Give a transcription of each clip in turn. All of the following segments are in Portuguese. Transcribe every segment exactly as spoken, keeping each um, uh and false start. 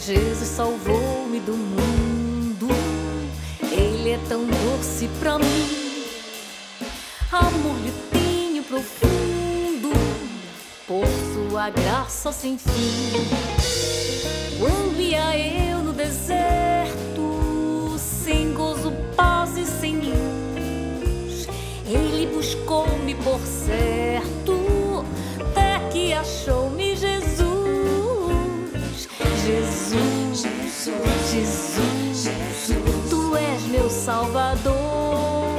Jesus salvou-me do mundo, Ele é tão doce pra mim. Amor lhe tenho profundo, por sua graça sem fim. Quando ia eu no deserto, sem gozo, paz e sem luz, Ele buscou-me por certo, até que achou-me Jesus. Jesus, Jesus, Jesus, Tu és meu Salvador.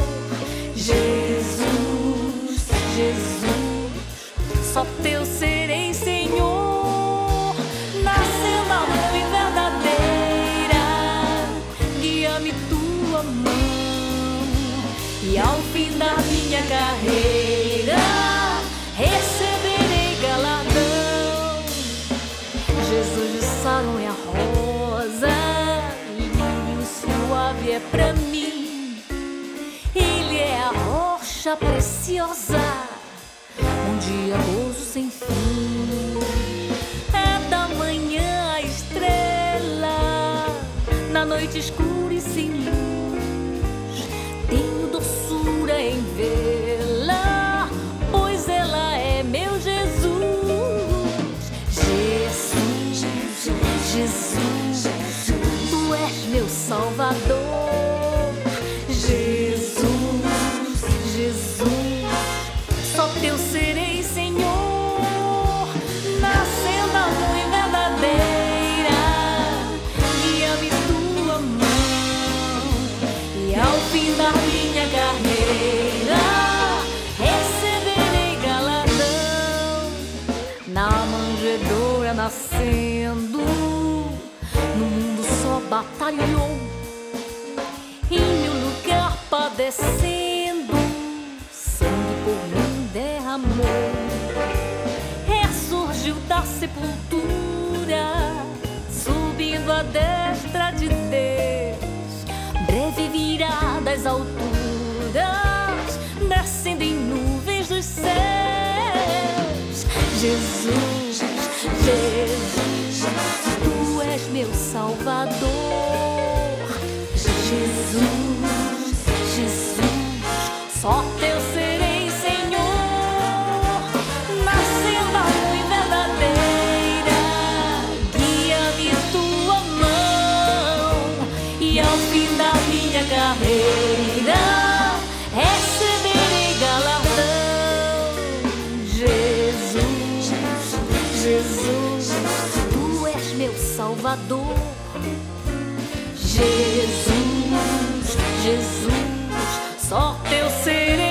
Jesus, Jesus, só Teu serei, Senhor. Nasceu na mãe verdadeira, guia-me Tua mão, e ao fim da minha carreira receberei galardão. Jesus de Saron é a rosa, lírio suave é pra mim. Ele é a rocha preciosa, onde há gozo sem fim. É da manhã a estrela, na noite escura e sem luz. Tenho doçura em vê-la, pois ela é meu Jesus. Jesus, Tu és meu Salvador. Jesus, Jesus, só Teu serei, Senhor. Nascendo a mãe verdadeira, guia-me Tua mão, e ao fim da minha carreira receberei galardão. Na manjedoura nascendo, no mundo só batalhou, em meu lugar padecendo, sangue por mim derramou. Ressurgiu da sepultura, subindo à destra de Deus, breve virá das alturas, descendo em nuvens dos céus. Jesus, Jesus, Tu és meu Salvador. Jesus, Jesus, só Teu serei, Senhor. Nascendo a mãe verdadeira, guia-me Tua mão, e ao fim da minha carreira receberei galardão. Jesus, Jesus, Tu és meu Salvador. Jesus, Jesus, só Teu serei.